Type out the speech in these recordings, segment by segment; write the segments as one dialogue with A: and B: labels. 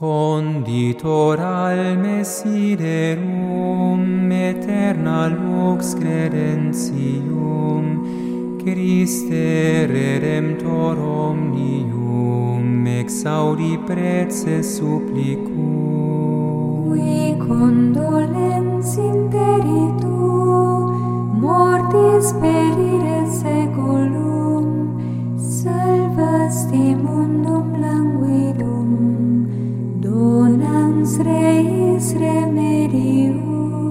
A: Conditor alme siderum, eterna lux credentium, Christe Redemptor omnium, exaudi prece supplicum.
B: Qui condolens interitu, mortis perire seculum, salvas te mundum languidum, donans Reis remedium.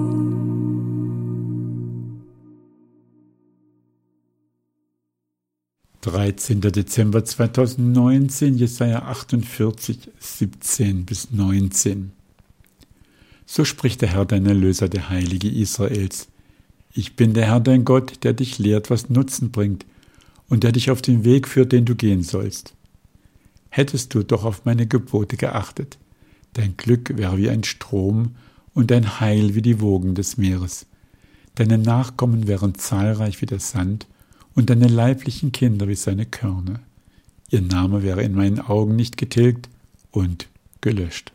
C: 13. Dezember 2019, Jesaja 48, 17-19. So spricht der Herr, dein Erlöser, der Heilige Israels. Ich bin der Herr, dein Gott, der dich lehrt, was Nutzen bringt und der dich auf den Weg führt, den du gehen sollst. Hättest du doch auf meine Gebote geachtet, dein Glück wäre wie ein Strom und dein Heil wie die Wogen des Meeres. Deine Nachkommen wären zahlreich wie der Sand und deine leiblichen Kinder wie seine Körner. Ihr Name wäre in meinen Augen nicht getilgt und gelöscht.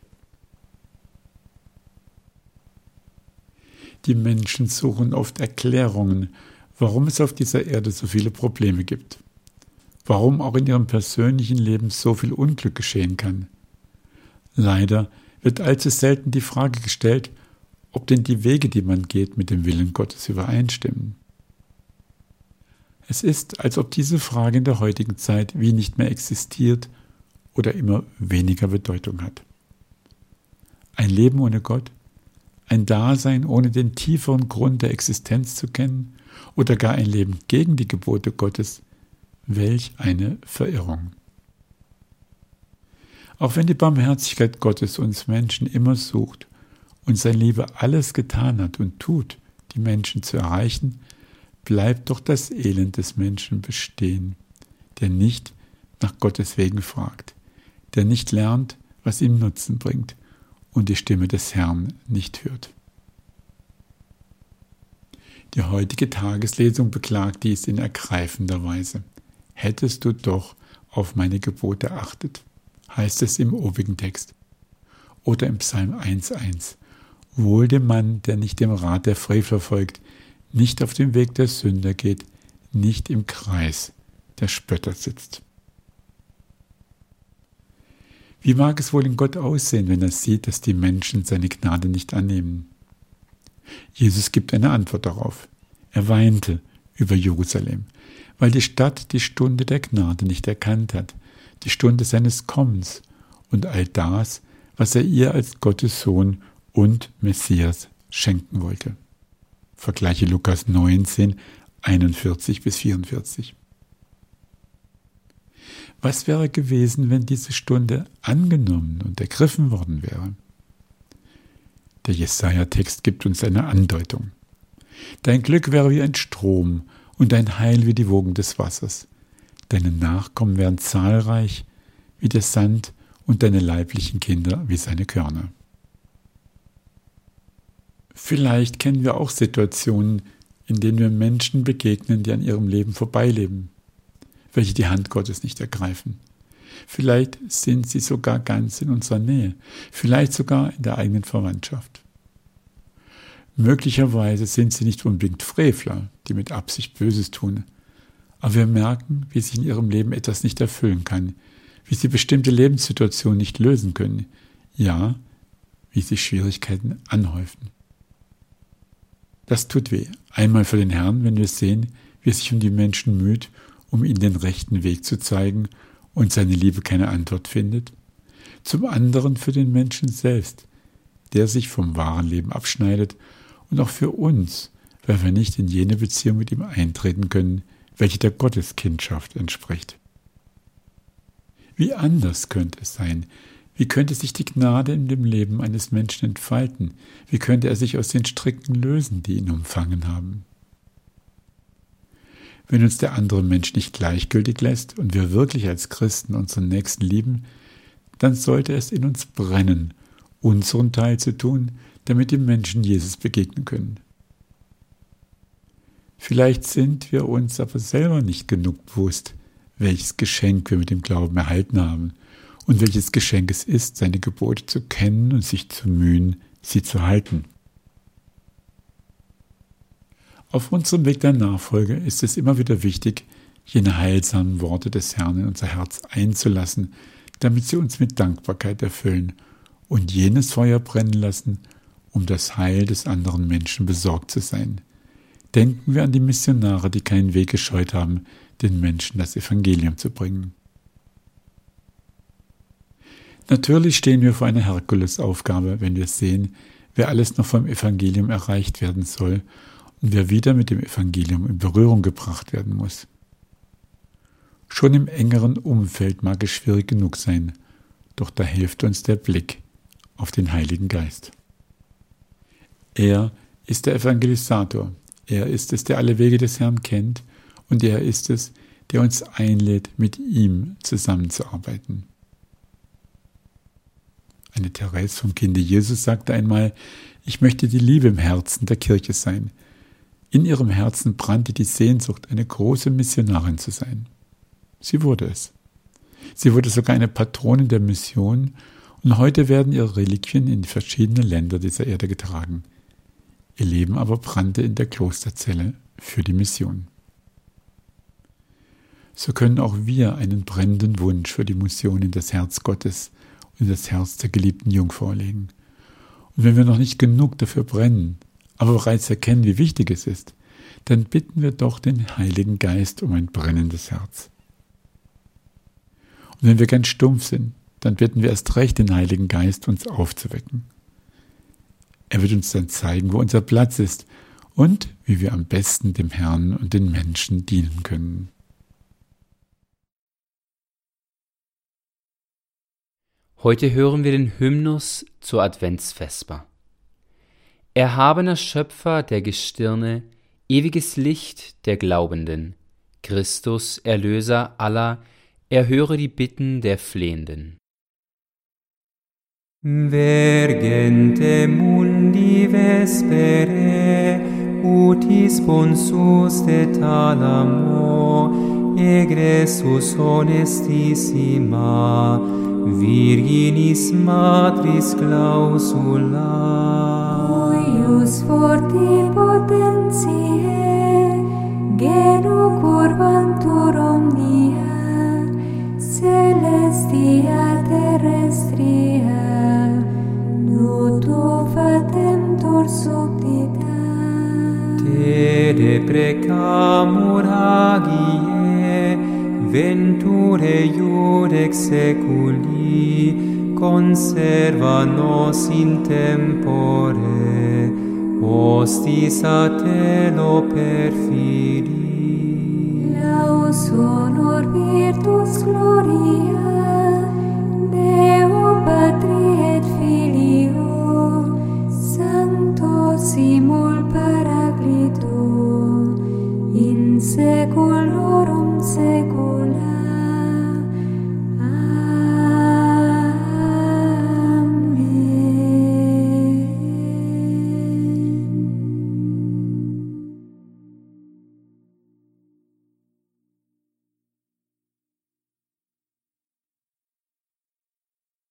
C: Die Menschen suchen oft Erklärungen, warum es auf dieser Erde so viele Probleme gibt. Warum auch in ihrem persönlichen Leben so viel Unglück geschehen kann. Leider wird allzu selten die Frage gestellt, ob denn die Wege, die man geht, mit dem Willen Gottes übereinstimmen. Es ist, als ob diese Frage in der heutigen Zeit wie nicht mehr existiert oder immer weniger Bedeutung hat. Ein Leben ohne Gott, ein Dasein ohne den tieferen Grund der Existenz zu kennen oder gar ein Leben gegen die Gebote Gottes, welch eine Verirrung. Auch wenn die Barmherzigkeit Gottes uns Menschen immer sucht und seine Liebe alles getan hat und tut, die Menschen zu erreichen, bleibt doch das Elend des Menschen bestehen, der nicht nach Gottes Wegen fragt, der nicht lernt, was ihm Nutzen bringt und die Stimme des Herrn nicht hört. Die heutige Tageslesung beklagt dies in ergreifender Weise. Hättest du doch auf meine Gebote achtet, heißt es im obigen Text. Oder im Psalm 1,1. Wohl dem Mann, der nicht dem Rat der Frevler folgt, nicht auf dem Weg der Sünder geht, nicht im Kreis der Spötter sitzt. Wie mag es wohl in Gott aussehen, wenn er sieht, dass die Menschen seine Gnade nicht annehmen? Jesus gibt eine Antwort darauf. Er weinte über Jerusalem, weil die Stadt die Stunde der Gnade nicht erkannt hat, die Stunde seines Kommens und all das, was er ihr als Gottes Sohn und Messias schenken wollte. Vergleiche Lukas 19, 41-44. Was wäre gewesen, wenn diese Stunde angenommen und ergriffen worden wäre? Der Jesaja-Text gibt uns eine Andeutung. Dein Glück wäre wie ein Strom und dein Heil wie die Wogen des Wassers. Deine Nachkommen wären zahlreich wie der Sand und deine leiblichen Kinder wie seine Körner. Vielleicht kennen wir auch Situationen, in denen wir Menschen begegnen, die an ihrem Leben vorbeileben, welche die Hand Gottes nicht ergreifen. Vielleicht sind sie sogar ganz in unserer Nähe, vielleicht sogar in der eigenen Verwandtschaft. Möglicherweise sind sie nicht unbedingt Frevler, die mit Absicht Böses tun, aber wir merken, wie sich in ihrem Leben etwas nicht erfüllen kann, wie sie bestimmte Lebenssituationen nicht lösen können, ja, wie sich Schwierigkeiten anhäufen. Das tut weh. Einmal für den Herrn, wenn wir sehen, wie er sich um die Menschen müht, um ihnen den rechten Weg zu zeigen und seine Liebe keine Antwort findet. Zum anderen für den Menschen selbst, der sich vom wahren Leben abschneidet und auch für uns, weil wir nicht in jene Beziehung mit ihm eintreten können, welche der Gotteskindschaft entspricht. Wie anders könnte es sein? Wie könnte sich die Gnade in dem Leben eines Menschen entfalten? Wie könnte er sich aus den Stricken lösen, die ihn umfangen haben? Wenn uns der andere Mensch nicht gleichgültig lässt und wir wirklich als Christen unseren Nächsten lieben, dann sollte es in uns brennen, unseren Teil zu tun, damit die Menschen Jesus begegnen können. Vielleicht sind wir uns aber selber nicht genug bewusst, welches Geschenk wir mit dem Glauben erhalten haben und welches Geschenk es ist, seine Gebote zu kennen und sich zu mühen, sie zu halten. Auf unserem Weg der Nachfolge ist es immer wieder wichtig, jene heilsamen Worte des Herrn in unser Herz einzulassen, damit sie uns mit Dankbarkeit erfüllen und jenes Feuer brennen lassen, um das Heil des anderen Menschen besorgt zu sein. Denken wir an die Missionare, die keinen Weg gescheut haben, den Menschen das Evangelium zu bringen. Natürlich stehen wir vor einer Herkulesaufgabe, wenn wir sehen, wer alles noch vom Evangelium erreicht werden soll und wer wieder mit dem Evangelium in Berührung gebracht werden muss. Schon im engeren Umfeld mag es schwierig genug sein, doch da hilft uns der Blick auf den Heiligen Geist. Er ist der Evangelisator, er ist es, der alle Wege des Herrn kennt, und er ist es, der uns einlädt, mit ihm zusammenzuarbeiten. Eine Therese vom Kinde Jesus sagte einmal: Ich möchte die Liebe im Herzen der Kirche sein. In ihrem Herzen brannte die Sehnsucht, eine große Missionarin zu sein. Sie wurde es. Sie wurde sogar eine Patronin der Mission, und heute werden ihre Reliquien in verschiedene Länder dieser Erde getragen. Ihr Leben aber brannte in der Klosterzelle für die Mission. So können auch wir einen brennenden Wunsch für die Mission in das Herz Gottes und in das Herz der geliebten Jungfrau legen. Und wenn wir noch nicht genug dafür brennen, aber bereits erkennen, wie wichtig es ist, dann bitten wir doch den Heiligen Geist um ein brennendes Herz. Und wenn wir ganz stumpf sind, dann bitten wir erst recht den Heiligen Geist, uns aufzuwecken. Er wird uns dann zeigen, wo unser Platz ist und wie wir am besten dem Herrn und den Menschen dienen können.
D: Heute hören wir den Hymnus zur Adventsvesper. Erhabener Schöpfer der Gestirne, ewiges Licht der Glaubenden, Christus, Erlöser aller, erhöre die Bitten der Flehenden.
A: Vergente mundi vespere, utis sponsus de talamo, egressus honestissima, Virginis matris clausula.
B: Huius forti potentiae, genu curvantur omnia, celestia terrestria, nutu fatentur subdita.
A: Te deprecamur agie, venture iudex seculi, conserva nos in tempore, hostis a telo perfidi.
B: Laus honor virtus gloria, Deo Patri et Filio, Sancto simul Paraclito, in secula